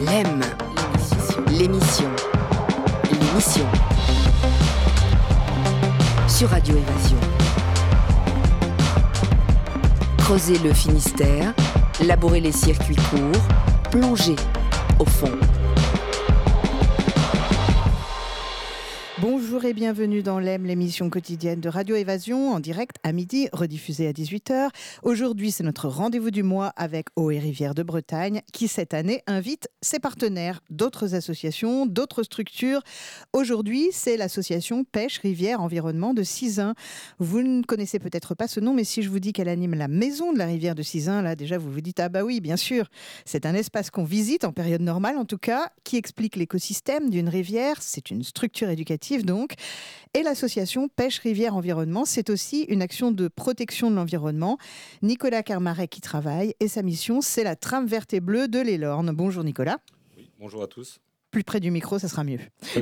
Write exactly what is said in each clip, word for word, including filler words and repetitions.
L'aime, l'émission, l'émission, sur Radio Évasion. Creuser le Finistère, labourer les circuits courts, plonger au fond. Bonjour et bienvenue dans l'Aime, l'émission quotidienne de Radio Évasion, en direct à midi, rediffusée à dix-huit heures. Aujourd'hui, c'est notre rendez-vous du mois avec Eaux et Rivières de Bretagne, qui cette année invite ses partenaires, d'autres associations, d'autres structures. Aujourd'hui, c'est l'association Pêche, Rivière, Environnement de Sizun. Vous ne connaissez peut-être pas ce nom, mais si je vous dis qu'elle anime la maison de la rivière de Sizun, là déjà vous vous dites « Ah bah oui, bien sûr ». C'est un espace qu'on visite, en période normale en tout cas, qui explique l'écosystème d'une rivière. C'est une structure éducative donc. Et l'association Pêche, Rivière, Environnement, c'est aussi une action de protection de l'environnement. Nicolas Kermarek qui travaille et sa mission, c'est la trame verte et bleue de l'Elorn. Bonjour Nicolas. Oui, bonjour à tous. Plus près du micro, ça sera mieux.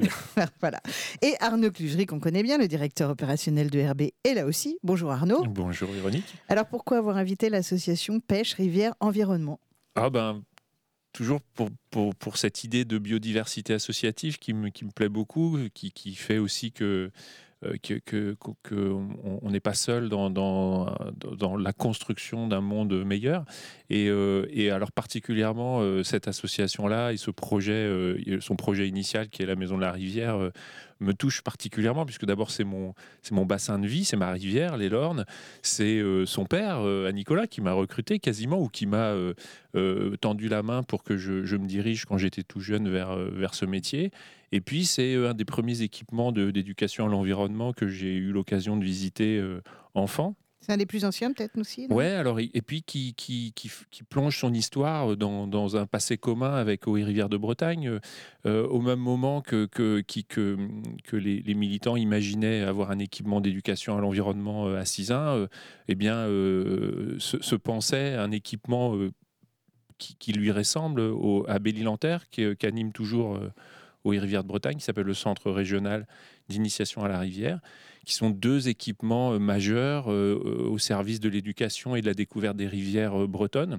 Voilà. Et Arnaud Clugery, qu'on connaît bien, le directeur opérationnel de R B, est là aussi. Bonjour Arnaud. Bonjour Véronique. Alors pourquoi avoir invité l'association Pêche, Rivière, Environnement ? Ah ben... Toujours pour, pour, pour cette idée de biodiversité associative qui me, qui me plaît beaucoup, qui, qui fait aussi que, euh, que, que, que on n'est pas seul dans, dans, dans la construction d'un monde meilleur. Et, euh, et alors particulièrement euh, cette association-là et ce projet, euh, son projet initial qui est la Maison de la Rivière, euh, me touche particulièrement, puisque d'abord c'est mon, c'est mon bassin de vie, c'est ma rivière, l'Elorn. C'est euh, son père, euh, à Nicolas, qui m'a recruté quasiment, ou qui m'a euh, euh, tendu la main pour que je, je me dirige quand j'étais tout jeune vers, euh, vers ce métier. Et puis c'est euh, un des premiers équipements de, d'éducation à l'environnement que j'ai eu l'occasion de visiter euh, enfant. C'est un des plus anciens peut-être aussi, non ? Ouais, alors, et puis qui, qui, qui, qui plonge son histoire dans, dans un passé commun avec Eaux et Rivières de Bretagne, euh, au même moment que, que, qui, que, que les, les militants imaginaient avoir un équipement d'éducation à l'environnement à Sizun, euh, eh bien, euh, se, se pensait un équipement euh, qui, qui lui ressemble au, à Belle-Île-en-Terre, qui, qui anime toujours euh, Eaux et Rivières de Bretagne, qui s'appelle le Centre régional d'initiation à la rivière, qui sont deux équipements majeurs euh, au service de l'éducation et de la découverte des rivières bretonnes,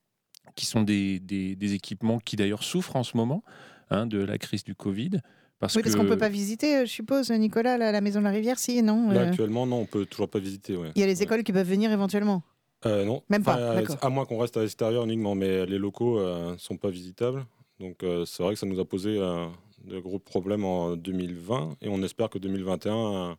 qui sont des, des, des équipements qui d'ailleurs souffrent en ce moment hein, de la crise du Covid. Parce oui, parce que... qu'on ne peut pas visiter, je suppose, Nicolas, la, la Maison de la Rivière, si, non Là, euh... actuellement, non, on ne peut toujours pas visiter. Ouais. Il y a les ouais. écoles qui peuvent venir éventuellement euh, Non. Même pas, enfin, d'accord. À moins qu'on reste à l'extérieur uniquement, mais les locaux ne euh, sont pas visitables. Donc euh, c'est vrai que ça nous a posé euh, de gros problèmes en deux mille vingt et on espère que deux mille vingt et un, euh,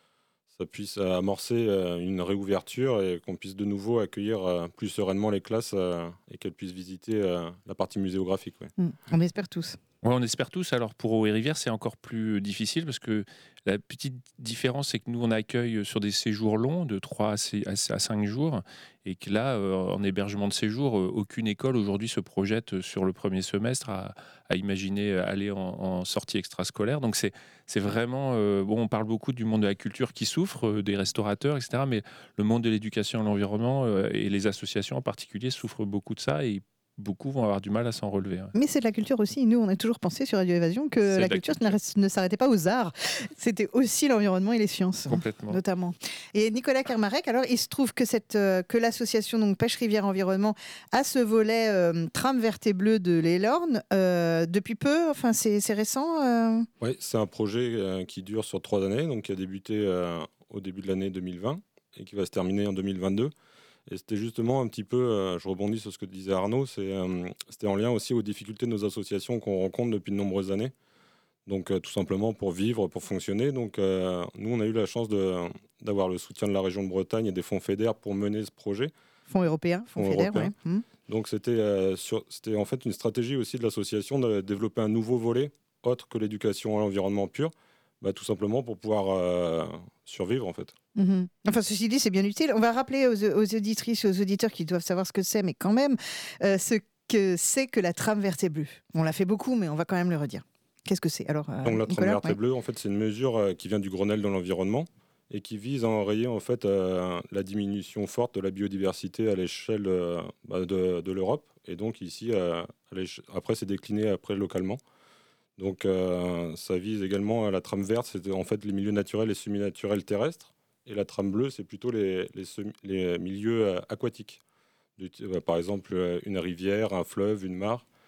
ça puisse amorcer euh, une réouverture et qu'on puisse de nouveau accueillir euh, plus sereinement les classes euh, et qu'elles puissent visiter euh, la partie muséographique. Ouais. Mmh, on espère tous. Ouais, on espère tous. Alors pour Eaux et Rivières, c'est encore plus difficile parce que la petite différence, c'est que nous, on accueille sur des séjours longs de trois à cinq jours et que là, euh, en hébergement de séjour, euh, aucune école aujourd'hui se projette sur le premier semestre à, à imaginer aller en, en sortie extrascolaire. Donc c'est, c'est vraiment... Euh, bon, on parle beaucoup du monde de la culture qui souffre, euh, des restaurateurs, et cetera. Mais le monde de l'éducation et de l'environnement euh, et les associations en particulier souffrent beaucoup de ça et beaucoup vont avoir du mal à s'en relever. Hein. Mais c'est de la culture aussi. Nous, on a toujours pensé sur Radio Évasion que la, la culture, culture. Ne, ne s'arrêtait pas aux arts. C'était aussi l'environnement et les sciences. Complètement. Notamment. Et Nicolas Kermarek, alors il se trouve que, cette, euh, que l'association donc, Pêche, Rivière, Environnement a ce volet euh, trame verte et bleue de l'Elorn euh, depuis peu. Enfin, c'est, c'est récent. Euh... Oui, c'est un projet euh, qui dure sur trois années, donc qui a débuté euh, au début de l'année deux mille vingt et qui va se terminer en deux mille vingt-deux. Et c'était justement un petit peu, euh, je rebondis sur ce que disait Arnaud, c'est, euh, c'était en lien aussi aux difficultés de nos associations qu'on rencontre depuis de nombreuses années. Donc euh, tout simplement pour vivre, pour fonctionner. Donc euh, nous, on a eu la chance de, d'avoir le soutien de la région de Bretagne et des fonds FEDER pour mener ce projet. Fonds européens, fonds, fonds FEDER, oui. Mmh. Donc c'était, euh, sur, c'était en fait une stratégie aussi de l'association de développer un nouveau volet, autre que l'éducation à l'environnement pur, bah, tout simplement pour pouvoir euh, survivre en fait. Mmh. Enfin, ceci dit, c'est bien utile. On va rappeler aux, aux auditrices et aux auditeurs qui doivent savoir ce que c'est, mais quand même, euh, ce que c'est que la trame verte et bleue. On l'a fait beaucoup, mais on va quand même le redire. Qu'est-ce que c'est alors euh, Donc la trame Nicolas, verte ouais. et bleue, en fait, c'est une mesure euh, qui vient du Grenelle de l'environnement et qui vise à enrayer en fait euh, la diminution forte de la biodiversité à l'échelle euh, bah, de, de l'Europe. Et donc ici, euh, après, c'est décliné après localement. Donc euh, ça vise également à la trame verte, c'est en fait les milieux naturels et semi-naturels terrestres. Et la trame bleue, c'est plutôt les, les, semi, les milieux euh, aquatiques. De, euh, par exemple, une rivière, un fleuve, une mare.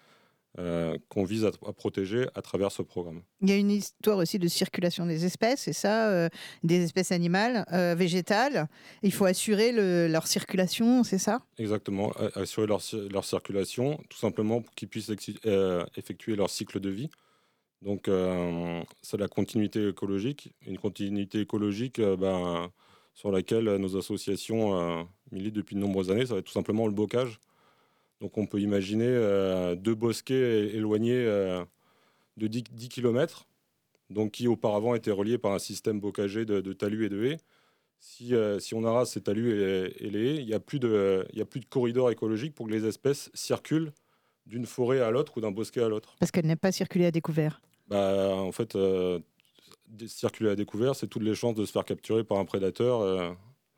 euh, qu'on vise à, à protéger à travers ce programme. Il y a une histoire aussi de circulation des espèces, c'est ça, euh, des espèces animales, euh, végétales. Il faut assurer le, leur circulation, c'est ça? Exactement, assurer leur, leur circulation, tout simplement pour qu'ils puissent euh, effectuer leur cycle de vie. Donc, euh, c'est la continuité écologique. Une continuité écologique euh, ben, sur laquelle nos associations euh, militent depuis de nombreuses années, ça va être tout simplement le bocage. Donc, on peut imaginer euh, deux bosquets éloignés euh, de dix kilomètres, donc qui auparavant étaient reliés par un système bocager de, de talus et de haies. Si, euh, si on arrase ces talus et, et les haies, il n'y a plus de, il y a plus de corridor écologique pour que les espèces circulent d'une forêt à l'autre ou d'un bosquet à l'autre. Parce qu'elles n'aiment pas circuler à découvert. Bah, en fait, euh, circuler à découvert, c'est toutes les chances de se faire capturer par un prédateur. Euh,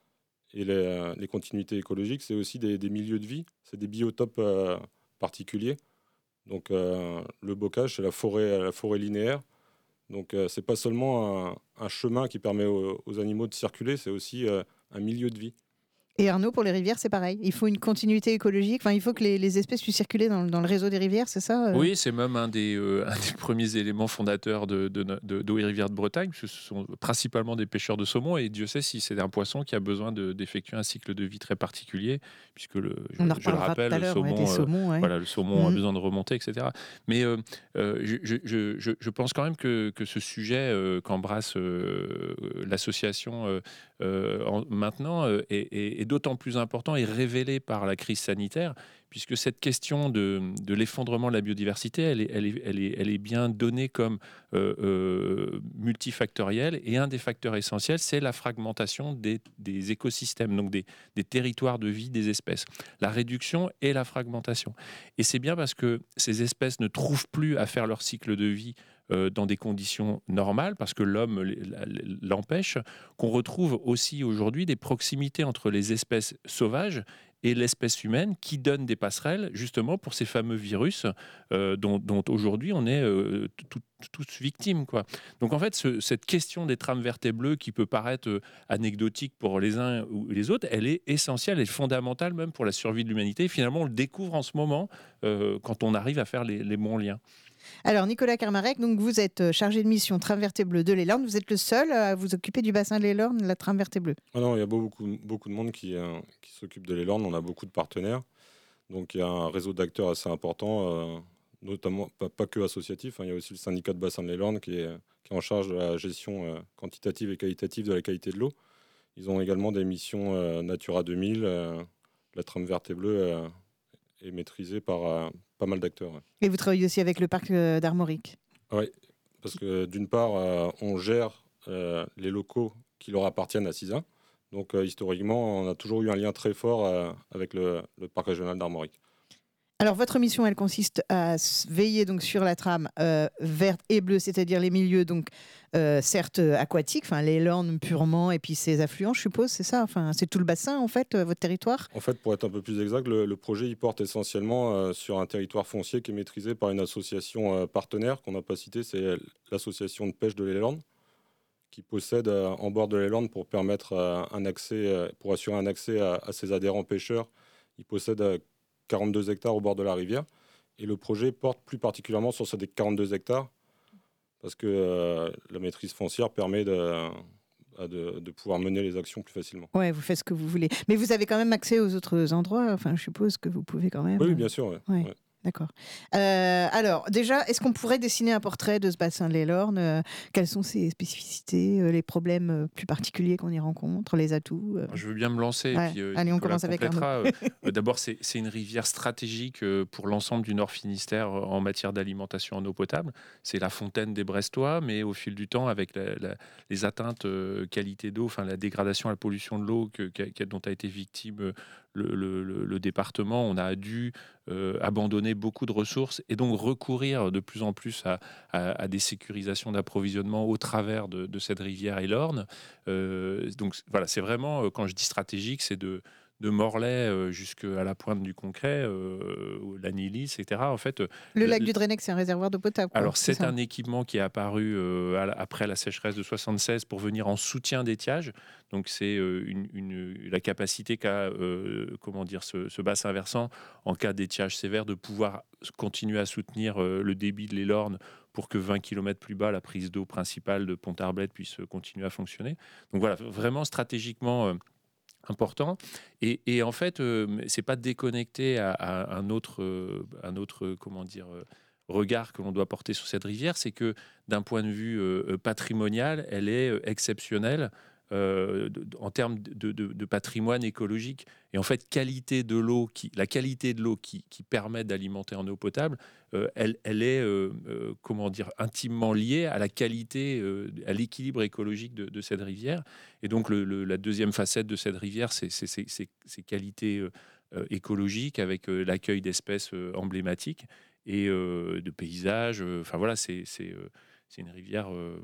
et les, euh, les continuités écologiques, c'est aussi des, des milieux de vie, c'est des biotopes euh, particuliers. Donc, euh, le bocage, c'est la forêt, la forêt linéaire. Donc, euh, c'est pas seulement un, un chemin qui permet aux, aux animaux de circuler, c'est aussi euh, un milieu de vie. Et Arnaud, pour les rivières, c'est pareil. Il faut une continuité écologique. Enfin, il faut que les, les espèces puissent circuler dans, dans le réseau des rivières, c'est ça euh Oui, c'est même un des, euh, un des premiers éléments fondateurs de, de, de, d'Eau et Rivières de Bretagne, parce que ce sont principalement des pêcheurs de saumon, et Dieu sait si c'est un poisson qui a besoin de, d'effectuer un cycle de vie très particulier, puisque le, je, On en je le rappelle, tout à le l'heure, saumon, ouais, des saumons, ouais. euh, voilà, le saumon Mmh. a besoin de remonter, et cetera. Mais euh, euh, je, je, je, je pense quand même que, que ce sujet euh, qu'embrasse euh, l'association euh, euh, en, maintenant euh, est, est, est d'autant plus important est révélé par la crise sanitaire, puisque cette question de, de l'effondrement de la biodiversité, elle est, elle est, elle est, elle est bien donnée comme euh, euh, multifactorielle, et un des facteurs essentiels, c'est la fragmentation des, des écosystèmes, donc des, des territoires de vie des espèces. La réduction et la fragmentation. Et c'est bien parce que ces espèces ne trouvent plus à faire leur cycle de vie euh, dans des conditions normales, parce que l'homme l'empêche, qu'on retrouve aussi aujourd'hui des proximités entre les espèces sauvages et l'espèce humaine qui donnent des passerelles justement pour ces fameux virus euh, dont, dont aujourd'hui on est euh, tous victimes, quoi. Donc en fait, ce, cette question des trames vertes et bleues qui peut paraître euh, anecdotique pour les uns ou les autres, elle est essentielle et fondamentale même pour la survie de l'humanité. Et finalement, on le découvre en ce moment euh, quand on arrive à faire les, les bons liens. Alors, Nicolas Kermarec, donc vous êtes chargé de mission trame verte et bleue de l'Elorn. Vous êtes le seul à vous occuper du bassin de l'Elorn, la trame verte et bleue? Ah non, il y a beaucoup, beaucoup de monde qui, euh, qui s'occupe de l'Elorn. On a beaucoup de partenaires. Donc, il y a un réseau d'acteurs assez important, euh, notamment pas, pas que associatif. Hein. Il y a aussi le syndicat de bassin de l'Elorn qui est, qui est en charge de la gestion euh, quantitative et qualitative de la qualité de l'eau. Ils ont également des missions euh, Natura deux mille. Euh, la trame verte et bleue euh, est maîtrisée par euh, pas mal d'acteurs. Ouais. Et vous travaillez aussi avec le parc euh, d'Armorique? Oui, parce que d'une part, euh, on gère euh, les locaux qui leur appartiennent à CISA. Donc, euh, historiquement, on a toujours eu un lien très fort euh, avec le, le parc régional d'Armorique. Alors, votre mission, elle consiste à veiller donc sur la trame euh, verte et bleue, c'est-à-dire les milieux, donc euh, certes aquatiques, enfin les Lornes purement, et puis ses affluents, je suppose, c'est ça. Enfin, c'est tout le bassin, en fait, euh, votre territoire. En fait, pour être un peu plus exact, le, le projet il porte essentiellement euh, sur un territoire foncier qui est maîtrisé par une association euh, partenaire qu'on n'a pas citée, c'est l'association de pêche de l'Elorn, qui possède euh, en bord de l'Elorn pour permettre euh, un accès, euh, pour assurer un accès à, à ses adhérents pêcheurs. Il possède euh, quarante-deux hectares au bord de la rivière. Et le projet porte plus particulièrement sur ces quarante-deux hectares parce que euh, la maîtrise foncière permet de, de, de pouvoir mener les actions plus facilement. Ouais, vous faites ce que vous voulez. Mais vous avez quand même accès aux autres endroits. Enfin, je suppose que vous pouvez quand même. Oui, bien sûr. Ouais. Ouais. Ouais. D'accord. Euh, alors, déjà, est-ce qu'on pourrait dessiner un portrait de ce bassin de l'Elorn? euh, Quelles sont ses spécificités, euh, les problèmes euh, plus particuliers qu'on y rencontre, les atouts euh... Je veux bien me lancer. Ouais. Et puis, euh, Allez, on Nicolas commence avec Arnaud. euh, D'abord, c'est, c'est une rivière stratégique euh, pour l'ensemble du Nord Finistère euh, en matière d'alimentation en eau potable. C'est la fontaine des Brestois, mais au fil du temps, avec la, la, les atteintes euh, qualité d'eau, enfin la dégradation, la pollution de l'eau que, que, dont a été victime euh, le, le, le, le département, on a dû euh, abandonner beaucoup de ressources et donc recourir de plus en plus à, à, à des sécurisations d'approvisionnement au travers de, de cette rivière Elorn. Euh, donc voilà, c'est vraiment, quand je dis stratégique, c'est de, de Morlaix euh, jusqu'à la pointe du Concret, euh, l'Anilly, et cetera. En fait, le le, lac du Drennec, c'est un réservoir d'eau potable. Quoi, alors, c'est, c'est un équipement qui est apparu euh, à, après la sécheresse de soixante-seize pour venir en soutien d'étiage. Donc, c'est euh, une, une, la capacité qu'a euh, comment dire, ce, ce bassin versant, en cas d'étiage sévère, de pouvoir continuer à soutenir euh, le débit de l'Elorn pour que vingt kilomètres plus bas, la prise d'eau principale de Pont-Arblette puisse continuer à fonctionner. Donc voilà, vraiment stratégiquement euh, important. Et, et en fait, euh, c'est pas déconnecté à, à un autre, euh, un autre, comment dire, euh, regard que l'on doit porter sur cette rivière, c'est que d'un point de vue euh, patrimonial, elle est euh, exceptionnelle. Euh, de, de, en termes de, de, de patrimoine écologique et en fait qualité de l'eau qui, la qualité de l'eau qui, qui permet d'alimenter en eau potable, euh, elle, elle est euh, euh, comment dire intimement liée à la qualité, euh, à l'équilibre écologique de, de cette rivière. Et donc le, le, la deuxième facette de cette rivière, c'est ces qualités euh, écologiques avec euh, l'accueil d'espèces euh, emblématiques et euh, de paysages. Enfin euh, voilà, c'est euh, c'est une rivière. Euh,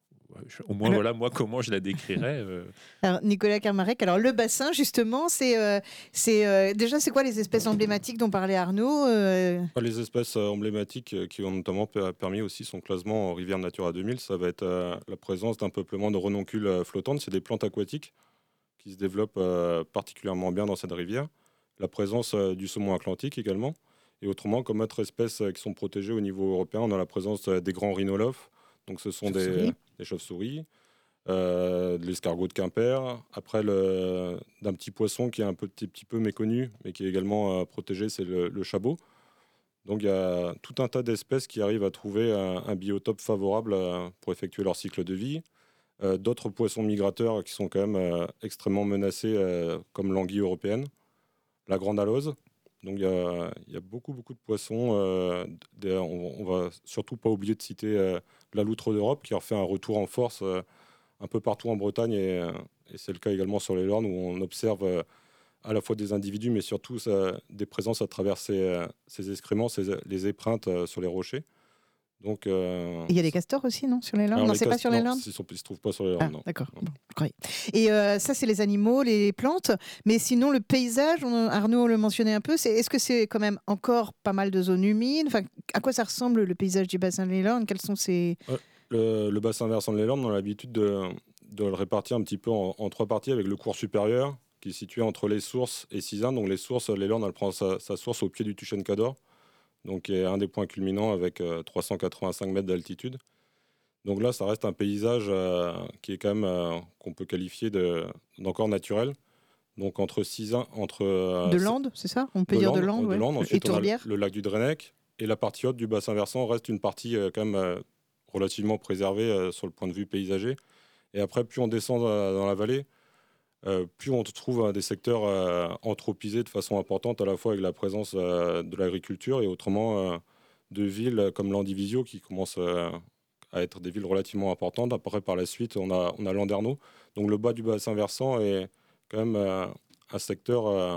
Au moins, alors, voilà, moi, comment je la décrirais. Euh... Alors, Nicolas Kermarrec, alors le bassin, justement, c'est euh, euh, déjà, c'est quoi les espèces emblématiques dont parlait Arnaud euh... Les espèces emblématiques qui ont notamment permis aussi son classement en rivière Natura deux mille, ça va être euh, la présence d'un peuplement de renoncules flottantes. C'est des plantes aquatiques qui se développent euh, particulièrement bien dans cette rivière. La présence euh, du saumon atlantique également. Et autrement, comme autres espèces euh, qui sont protégées au niveau européen, on a la présence euh, des grands rhinolophes. Donc ce sont des, des chauves-souris, euh, de l'escargot de Quimper. Après, le, d'un petit poisson qui est un petit, petit peu méconnu, mais qui est également euh, protégé, c'est le, le chabot. Donc il y a tout un tas d'espèces qui arrivent à trouver un, un biotope favorable euh, pour effectuer leur cycle de vie. Euh, D'autres poissons migrateurs qui sont quand même euh, extrêmement menacés, euh, comme l'anguille européenne, la grande alose. Donc il y a, y a beaucoup, beaucoup de poissons. Euh, des, on, on va surtout pas oublier de citer euh, la loutre d'Europe qui a refait un retour en force euh, un peu partout en Bretagne et, euh, et c'est le cas également sur les Lornes où on observe euh, à la fois des individus mais surtout ça, des présences à travers ces, euh, ces excréments, ces, les épreintes euh, sur les rochers. Donc, euh, il y a des castors aussi, non, sur les Lornes? Non, c'est pas sur les Lornes. Ils ne se trouvent pas sur les Lornes. Ah, d'accord. Bon, et euh, ça, c'est les animaux, les plantes. Mais sinon, le paysage, on, Arnaud le mentionnait un peu. Est-ce que c'est quand même encore pas mal de zones humides? Enfin, à quoi ça ressemble le paysage du bassin des Lornes? Quels sont ces ouais, le, le bassin versant des Lornes, on a l'habitude de, de le répartir un petit peu en, en trois parties avec le cours supérieur qui est situé entre les sources et Sizun. Donc les sources, les Lornes, elle prend sa, sa source au pied du Tuchen Cador. Donc il y a un des points culminants avec euh, trois cent quatre-vingt-cinq mètres d'altitude. Donc là, ça reste un paysage euh, qui est quand même euh, qu'on peut qualifier de, d'encore naturel. Donc entre Sizun, entre euh, de Landes, c'est ça? On peut de dire Landes, de Landes, ouais. de Landes. Ensuite, et on a Tourbière. le, le lac du Drennec et la partie haute du bassin versant reste une partie euh, quand même euh, relativement préservée euh, sur le point de vue paysager. Et après, plus on descend dans, dans la vallée, Euh, plus on trouve euh, des secteurs euh, anthropisés de façon importante, à la fois avec la présence euh, de l'agriculture et autrement euh, de villes comme Landivisio qui commencent euh, à être des villes relativement importantes. Après, par la suite, on a, on a Landerneau. Donc le bas du bassin versant est quand même euh, un secteur euh,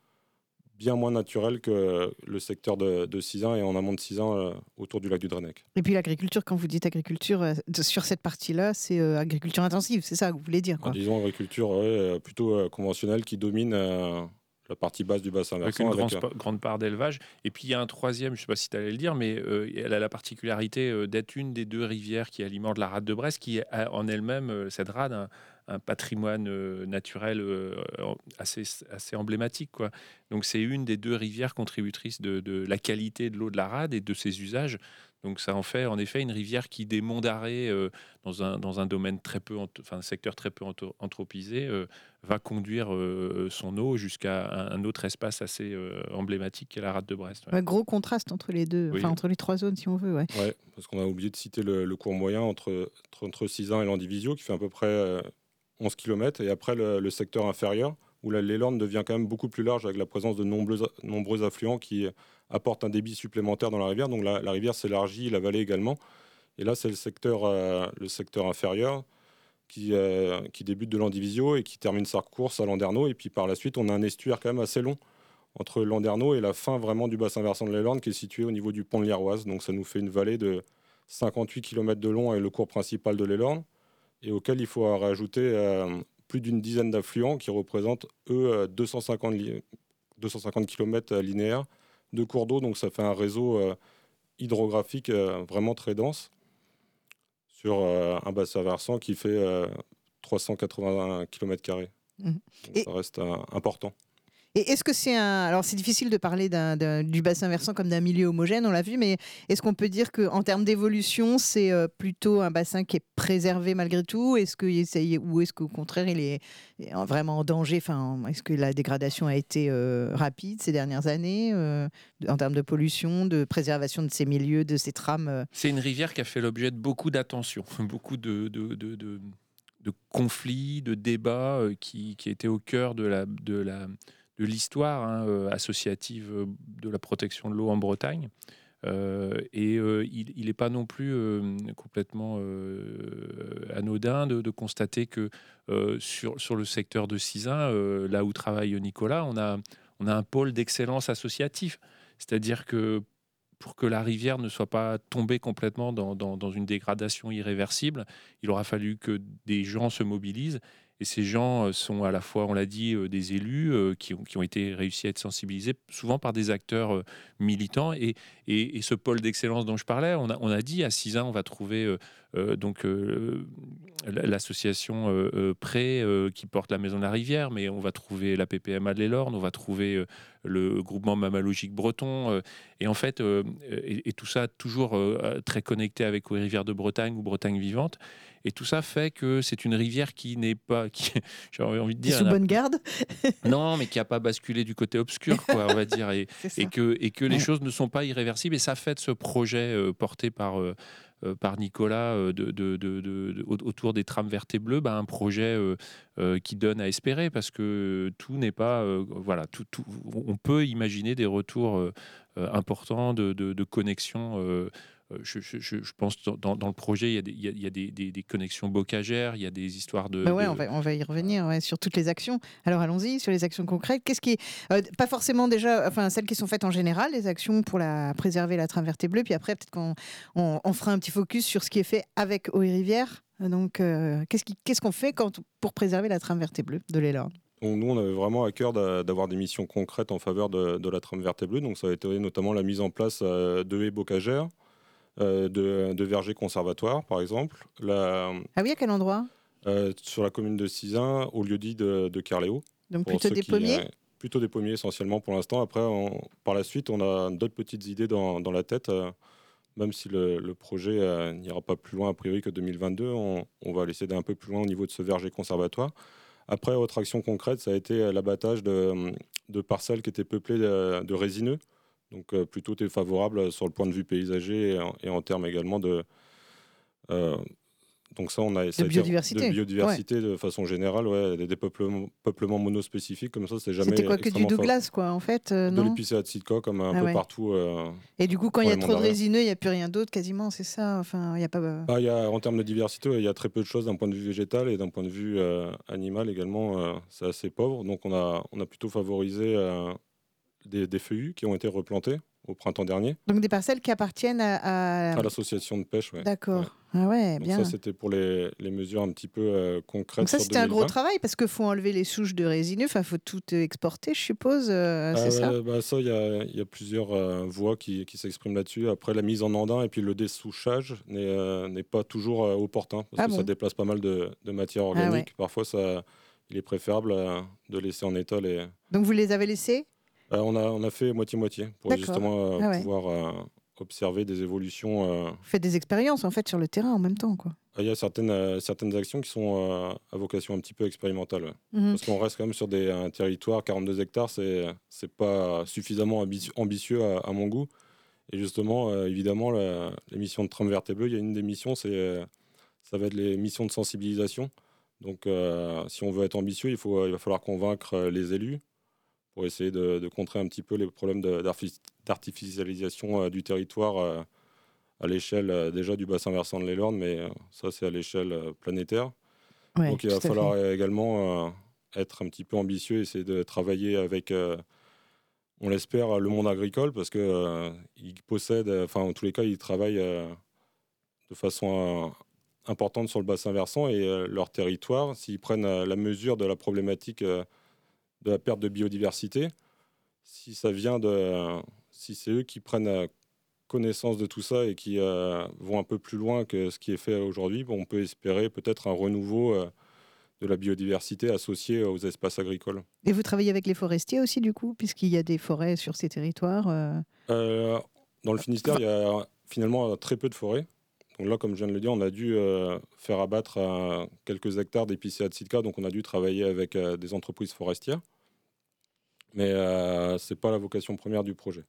bien moins naturel que le secteur de, de Sizun et en amont de Sizun euh, autour du lac du Drennec. Et puis l'agriculture, quand vous dites agriculture, euh, sur cette partie-là, c'est euh, agriculture intensive, c'est ça que vous voulez dire, quoi. Ah, disons agriculture ouais, euh, plutôt euh, conventionnelle qui domine euh, la partie basse du bassin versant. Avec une avec, grande, euh... grande part d'élevage. Et puis il y a un troisième, je ne sais pas si tu allais le dire, mais euh, elle a la particularité euh, d'être une des deux rivières qui alimentent la rade de Brest, qui a en elle-même, euh, cette rade, un, un patrimoine euh, naturel euh, assez, assez emblématique, quoi. Donc c'est une des deux rivières contributrices de, de la qualité de l'eau de la rade et de ses usages. Donc ça en fait en effet une rivière qui, des monts d'arrêt, euh, dans, un, dans un domaine très peu, enfin un secteur très peu anthropisé, euh, va conduire euh, son eau jusqu'à un, un autre espace assez euh, emblématique qu'est la rade de Brest. Ouais. Ouais, gros contraste entre les deux, oui. enfin entre les trois zones si on veut. Ouais, ouais parce qu'on a oublié de citer le, le cours moyen entre, entre Sizun et Landivisio qui fait à peu près euh, onze kilomètres et après le, le secteur inférieur où la l'Elorn devient quand même beaucoup plus large avec la présence de nombreux, nombreux affluents qui apportent un débit supplémentaire dans la rivière. Donc la, la rivière s'élargit, la vallée également. Et là, c'est le secteur, euh, le secteur inférieur qui, euh, qui débute de Landivisio et qui termine sa course à Landerneau. Et puis par la suite, on a un estuaire quand même assez long entre Landerneau et la fin vraiment du bassin versant de l'Elorn qui est situé au niveau du pont de l'Iroise. Donc ça nous fait une vallée de cinquante-huit kilomètres de long avec le cours principal de l'Elorn et auquel il faut rajouter euh, plus d'une dizaine d'affluents qui représentent, eux, deux cent cinquante, li- deux cent cinquante kilomètres linéaires de cours d'eau. Donc ça fait un réseau euh, hydrographique euh, vraiment très dense sur euh, un bassin versant qui fait euh, trois cent quatre-vingts kilomètres carrés. Mmh. Et ça reste euh, important. Et est-ce que c'est un... Alors, c'est difficile de parler d'un, d'un- du bassin versant comme d'un milieu homogène, on l'a vu, mais est-ce qu'on peut dire qu'en termes d'évolution, c'est euh, plutôt un bassin qui est préservé malgré tout? Est-ce que, essaye- ou est-ce qu'au contraire, il est est en- vraiment en danger? Enfin, est-ce que la dégradation a été euh, rapide ces dernières années euh, en termes de pollution, de préservation de ces milieux, de ces trames euh C'est une rivière qui a fait l'objet de beaucoup d'attention, beaucoup de, de, de, de- de conflits, de débats euh, qui, qui étaient au cœur de la, de la, de l'histoire hein, euh, associative euh, de la protection de l'eau en Bretagne. Euh, et euh, il n'est pas non plus euh, complètement euh, anodin de, de constater que euh, sur, sur le secteur de Sizun, euh, là où travaille Nicolas, on a, on a un pôle d'excellence associatif. C'est-à-dire que pour que la rivière ne soit pas tombée complètement dans, dans- dans une dégradation irréversible, il aura fallu que des gens se mobilisent. Et ces gens euh, sont à la fois, on l'a dit, euh, des élus euh, qui, ont, qui ont été réussis à être sensibilisés, souvent par des acteurs euh, militants. Et, et- et ce pôle d'excellence dont je parlais, on a, on a dit à Sizun, on va trouver euh, euh, donc euh, l'association euh, euh, Pré euh, qui porte la Maison de la Rivière, mais on va trouver la P P M A de l'Elorn, on va trouver euh, le groupement mammalogique breton. euh, et en fait, euh, et, et tout ça toujours euh, très connecté avec les rivières de Bretagne ou Bretagne vivante. Et tout ça fait que c'est une rivière qui n'est pas, qui, j'ai envie de qui est dire, sous n'a- bonne garde? non, mais qui n'a pas basculé du côté obscur, quoi, on va dire, et, C'est ça. et que, et que les Ouais. choses ne sont pas irréversibles. Et ça fait de ce projet euh, porté par, euh, euh, par Nicolas euh, de, de- de- de- de- autour des trames vertes et bleues, bah, un projet euh, euh, qui donne à espérer, parce que tout n'est pas, euh, voilà, tout, tout- on peut imaginer des retours euh, euh, importants de, de, de connexions. euh, euh, Je, je- je- je pense dans, dans- dans le projet, il y a des, il y a- il y a des, des- des connexions bocagères, il y a des histoires de, Bah ouais, on de- va, on va y revenir ouais, sur toutes les actions. Alors allons-y sur les actions concrètes. Qu'est-ce qui est euh, pas forcément déjà, enfin celles qui sont faites en général, les actions pour la préserver la trame verte et bleue. Puis après peut-être qu'on on, on fera un petit focus sur ce qui est fait avec Eau et Rivière. Donc euh, qu'est-ce qui, qu'est-ce qu'on fait quand, pour préserver la trame verte et bleue de l'Elorn? Donc, nous, on avait vraiment à cœur d'a- d'avoir des missions concrètes en faveur de, de la trame verte et bleue. Donc, ça a été notamment la mise en place euh, de haies bocagères, euh, de, de vergers conservatoires, par exemple. La- Ah oui, à quel endroit? euh, sur la commune de Sizun, au lieu-dit de, de Carléo. Donc Pour plutôt ceux des qui, pommiers. euh, plutôt des pommiers essentiellement pour l'instant. Après, on- par la suite, on a d'autres petites idées dans, dans la tête. euh, même si le, le projet euh, n'ira pas plus loin a priori que deux mille vingt-deux, on, on va laisser d'un peu plus loin au niveau de ce verger conservatoire. Après, autre action concrète, ça a été euh, l'abattage de, de parcelles qui étaient peuplées de, de résineux. Donc euh, plutôt défavorable sur le point de vue paysager et en, et en termes également de... euh, donc ça, on a ça a été- biodiversité, de biodiversité de façon générale, ouais, des dépeuplements peuplements monospécifiques comme ça, c'est jamais C'était quoi que du extrêmement fort. Douglas quoi en fait euh, De non. l'épicéa de Sitka comme un Ah peu ouais. partout. euh, Et du coup quand il y dans a les trop monts de d'Arrière. résineux, il n'y a plus rien d'autre quasiment, c'est ça. Enfin il y a pas. Bah, il y a, en termes de diversité, ouais, il y a très peu de choses d'un point de vue végétal et d'un point de vue euh, animal également, euh, c'est assez pauvre. Donc on a, on a plutôt favorisé euh, des, des feuillus qui ont été replantés au printemps dernier Donc des parcelles qui appartiennent à. à- à l'association de pêche. Ouais. D'accord. Ouais. Ah ouais, Donc bien. ça, c'était pour les, les mesures un petit peu euh, concrètes Donc ça, sur c'était un gros deux mille vingt. travail parce qu'il faut enlever les souches de résineux, enfin, il faut tout euh, exporter, je suppose, euh, c'est Ah ça. ouais, bah ça, il y a, il y a plusieurs euh, voies qui, qui s'expriment là-dessus. Après, la mise en andin et puis le dessouchage n'est euh, n'est pas toujours euh, opportun parce Ah que bon. ça déplace pas mal de, de matière ouais. organique. Parfois, ça, il est préférable euh, de laisser en état les. Donc vous les avez laissés? Euh, on a, on a fait moitié-moitié pour D'accord. justement euh, Ah ouais. pouvoir euh, observer des évolutions. euh. Vous faites des expériences en fait sur le terrain en même temps, quoi. Ah, il y a certaines, euh, certaines actions qui sont euh, à vocation un petit peu expérimentale. ouais. Mhm. Parce qu'on reste quand même sur des, un territoire, quarante-deux hectares, c'est c'est pas suffisamment ambition- ambitieux à, à mon goût. Et justement, euh, évidemment, la, les missions de trame verte et bleue, il y a une des missions, c'est, euh, ça va être les missions de sensibilisation. Donc, euh, si on veut être ambitieux, il, faut, il va falloir convaincre euh, les élus pour essayer de, de contrer un petit peu les problèmes de- d'arfi- d'artificialisation euh, du territoire euh, à l'échelle euh, déjà du bassin versant de l'Elorn, mais euh, ça, c'est à l'échelle euh, planétaire. Ouais, Donc, il tout va à fait. falloir euh, également euh, être un petit peu ambitieux, essayer de travailler avec, euh, on l'espère, le monde agricole, parce qu'ils euh, ils possèdent, euh, enfin, en tous les cas, ils travaillent euh, de façon euh, importante sur le bassin versant et euh, leur territoire, s'ils prennent euh, la mesure de la problématique euh, de la perte de biodiversité, si ça vient de, si c'est eux qui prennent euh, connaissance de tout ça et qui euh, vont un peu plus loin que ce qui est fait aujourd'hui, bon, on peut espérer peut-être un renouveau euh, de la biodiversité associée aux espaces agricoles. Et vous travaillez avec les forestiers aussi, du coup, puisqu'il y a des forêts sur ces territoires euh... Euh, Dans le Finistère, il y a finalement très peu de forêts. Donc là, comme je viens de le dire, on a dû euh, faire abattre euh, quelques hectares d'épicéa de Sitka, donc on a dû travailler avec euh, des entreprises forestières. Mais euh, ce n'est pas la vocation première du projet.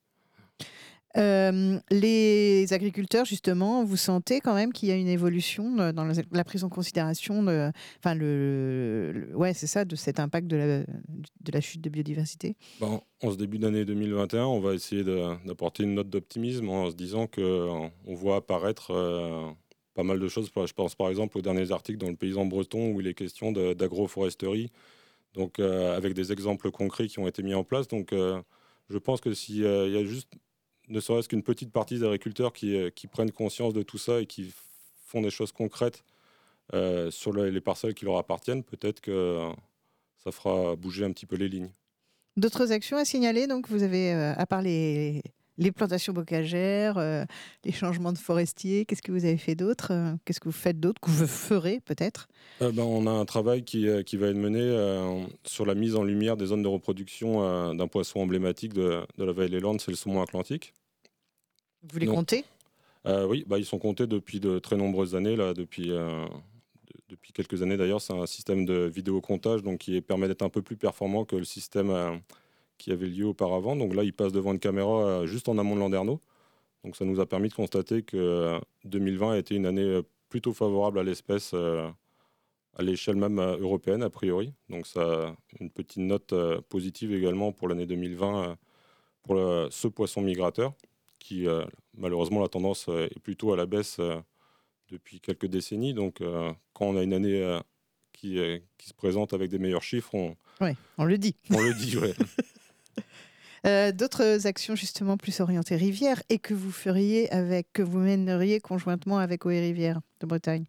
Euh, les agriculteurs, justement, vous sentez quand même qu'il y a une évolution dans la prise en considération de, enfin le, le ouais, c'est ça, de cet impact de la, de la chute de biodiversité. Bon, en ce début d'année deux mille vingt et un, on va essayer de, d'apporter une note d'optimisme en se disant qu'on voit apparaître euh, pas mal de choses. Je pense par exemple aux derniers articles dans le Paysan breton où il est question de, d'agroforesterie, donc euh, avec des exemples concrets qui ont été mis en place. Donc euh, je pense que s'il euh, y a juste ne serait-ce qu'une petite partie des agriculteurs qui, qui prennent conscience de tout ça et qui font des choses concrètes euh, sur le, les parcelles qui leur appartiennent, peut-être que ça fera bouger un petit peu les lignes. D'autres actions à signaler, donc vous avez, euh, à part les, les plantations bocagères, euh, les changements de forestiers, qu'est-ce que vous avez fait d'autre euh, Qu'est-ce que vous faites d'autre, que vous ferez peut-être euh, ben, On a un travail qui, qui va être mené euh, sur la mise en lumière des zones de reproduction euh, d'un poisson emblématique de, de la vallée des Landes, c'est le saumon atlantique. Vous les donc, comptez euh, Oui, bah, ils sont comptés depuis de très nombreuses années, là, depuis, euh, de, depuis quelques années d'ailleurs. C'est un système de vidéocomptage donc, qui permet d'être un peu plus performant que le système euh, qui avait lieu auparavant. Donc là, il passe devant une caméra euh, juste en amont de Landerneau. Donc ça nous a permis de constater que euh, deux mille vingt a été une année plutôt favorable à l'espèce euh, à l'échelle même euh, européenne, a priori. Donc ça a une petite note euh, positive également pour l'année deux mille vingt euh, pour le, ce poisson migrateur, qui euh, malheureusement la tendance euh, est plutôt à la baisse euh, depuis quelques décennies. Donc euh, quand on a une année euh, qui, euh, qui se présente avec des meilleurs chiffres, on, ouais, on le dit. On le dit, ouais. euh, D'autres actions justement plus orientées rivière et que vous feriez avec, que vous mèneriez conjointement avec O E Rivières de Bretagne?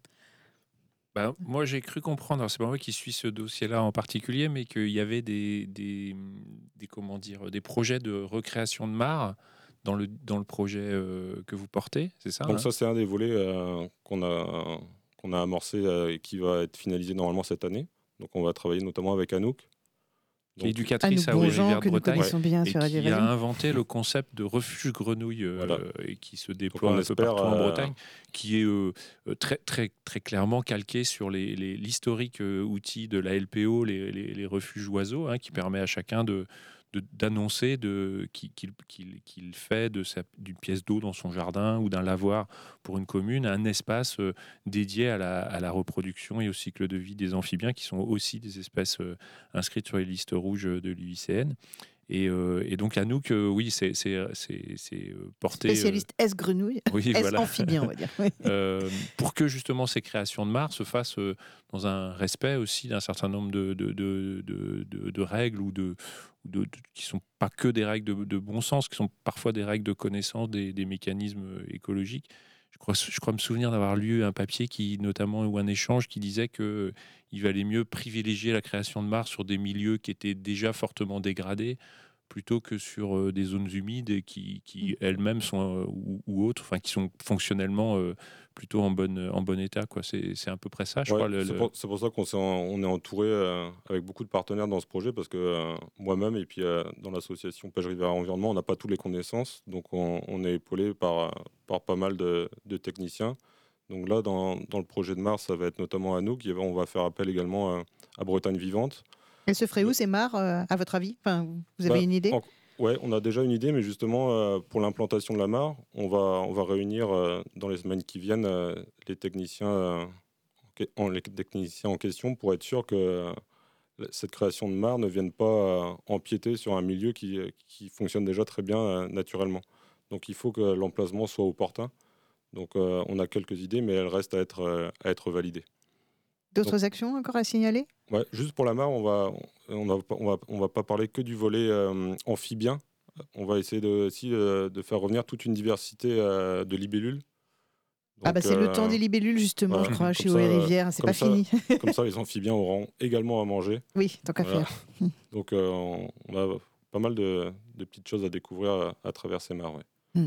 Ben, moi, j'ai cru comprendre, c'est pas moi qui suis ce dossier-là en particulier, mais qu'il y avait des, des, des, comment dire, des projets de recréation de mares dans le, dans le projet euh, que vous portez, c'est ça? Donc hein ça, c'est un des volets euh, qu'on a, qu'on a amorcé euh, et qui va être finalisé normalement cette année. Donc on va travailler notamment avec Anouk, qui est éducatrice à Anouk Beaujean, Rivière de Bretagne, ouais. bien et sur qui a inventé le concept de refuge grenouille euh, voilà. et qui se déploie un peu partout euh... en Bretagne, qui est euh, très, très, très clairement calqué sur les, les, l'historique euh, outil de la L P O, les, les, les refuges oiseaux, hein, qui permet à chacun de, de, d'annoncer de, qu'il, qu'il, qu'il fait de sa, d'une pièce d'eau dans son jardin ou d'un lavoir pour une commune un espace euh, dédié à la, à la reproduction et au cycle de vie des amphibiens, qui sont aussi des espèces euh, inscrites sur les listes rouges de l'U I C N. Et, euh, et donc Anouk, euh, oui, c'est, c'est, c'est, c'est porté... Spécialiste euh, S-grenouille, oui, S-amphibien, voilà. on va dire. Oui. euh, pour que justement ces créations de mares se fassent euh, dans un respect aussi d'un certain nombre de, de, de, de, de, de règles ou de, de, de, qui ne sont pas que des règles de, de bon sens, qui sont parfois des règles de connaissance des, des mécanismes écologiques. Je crois, je crois me souvenir d'avoir lu un papier qui, notamment, ou un échange qui disait qu'il valait mieux privilégier la création de mares sur des milieux qui étaient déjà fortement dégradés plutôt que sur euh, des zones humides qui, qui elles-mêmes sont euh, ou, ou autres, enfin qui sont fonctionnellement euh, plutôt en bon en bon état, quoi. C'est, c'est à peu près ça, je ouais, crois. Le, c'est, le... pour, c'est pour ça qu'on s'est en, on est entouré euh, avec beaucoup de partenaires dans ce projet, parce que euh, moi-même et puis euh, dans l'association Pêche Rivière Environnement, on n'a pas toutes les connaissances, donc on, on est épaulé par par pas mal de, de techniciens. Donc là, dans, dans le projet de Mars, ça va être notamment Anouk. On va faire appel également à, à Bretagne Vivante. Elle se ferait où ces mares, euh, à votre avis? Enfin, vous avez bah, une idée? en, Ouais, on a déjà une idée, mais justement, euh, pour l'implantation de la mare, on va, on va réunir euh, dans les semaines qui viennent euh, les, techniciens, euh, en, les techniciens en question pour être sûr que euh, cette création de mare ne vienne pas euh, empiéter sur un milieu qui, qui fonctionne déjà très bien euh, naturellement. Donc il faut que l'emplacement soit opportun. Donc euh, on a quelques idées, mais elles restent à être, euh, à être validées. D'autres Donc, actions encore à signaler? Ouais, juste pour la mare, on va, on va, on va, on va pas parler que du volet euh, amphibien. On va essayer de, aussi euh, de faire revenir toute une diversité euh, de libellules. Donc, ah bah c'est euh, le temps des libellules justement, voilà, je crois, chez O E Rivières, c'est pas ça, fini. Comme ça, les amphibiens auront également à manger. Oui, tant qu'à voilà. faire. Donc euh, on a pas mal de, de petites choses à découvrir à, à travers ces mares. Ouais. Mm.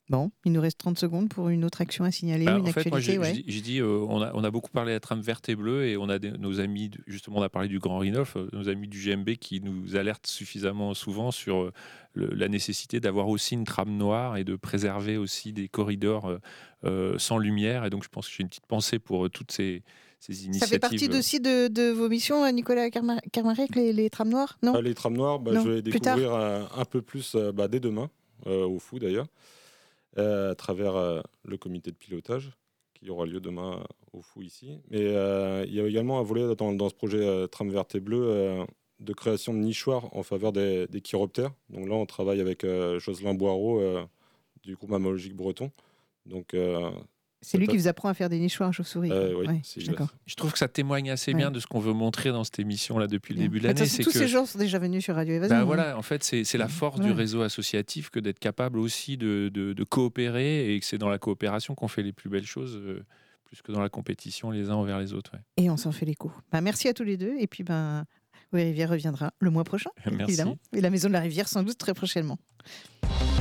Bon, il nous reste trente secondes pour une autre action à signaler, Bah, une en fait, moi, actualité. j'ai Ouais. j'ai- j'ai dit, euh, on, a, on a beaucoup parlé de la trame verte et bleue, et on a des- nos amis, de- justement, on a parlé du Grand Rinolf, euh, nos amis du G M B qui nous alertent suffisamment souvent sur euh, le- la nécessité d'avoir aussi une trame noire et de préserver aussi des corridors euh, euh, sans lumière. Et donc, je pense que j'ai une petite pensée pour euh, toutes ces, ces Ça initiatives. fait partie aussi de, de vos missions, euh, Nicolas Kerma- Kermarek, les, les trames noires, non? Ah, les trames noires, bah, Non, je vais plus tard. découvrir euh, un peu plus euh, bah, dès demain, euh, au Fou d'ailleurs, euh, à travers euh, le comité de pilotage qui aura lieu demain au Fou ici. Mais euh, il y a également un volet dans, dans ce projet euh, trame verte et bleue euh, de création de nichoirs en faveur des, des chiroptères. Donc là, on travaille avec euh, Jocelyn Boireau euh, du groupe mammalogique breton. Donc, euh, C'est lui peut-être- qui vous apprend à faire des nichoirs chauves-souris. Euh, quoi. oui, Ouais, c'est je suis d'accord. Je trouve que ça témoigne assez Ouais. bien de ce qu'on veut montrer dans cette émission là depuis le Bien. début de Mais de toute l'année. façon, C'est tous que ces gens sont déjà venus sur Radio Évasion. bah hein. voilà, en fait, c'est c'est la force Ouais. du réseau associatif que d'être capable aussi de, de- de coopérer, et que c'est dans la coopération qu'on fait les plus belles choses, euh, plus que dans la compétition les uns envers les autres. ouais. Et on s'en fait l'écho. Ben, merci à tous les deux. Et puis, ben, oui, Rivière reviendra le mois prochain, Merci. évidemment. Et la Maison de la Rivière, sans doute, très prochainement.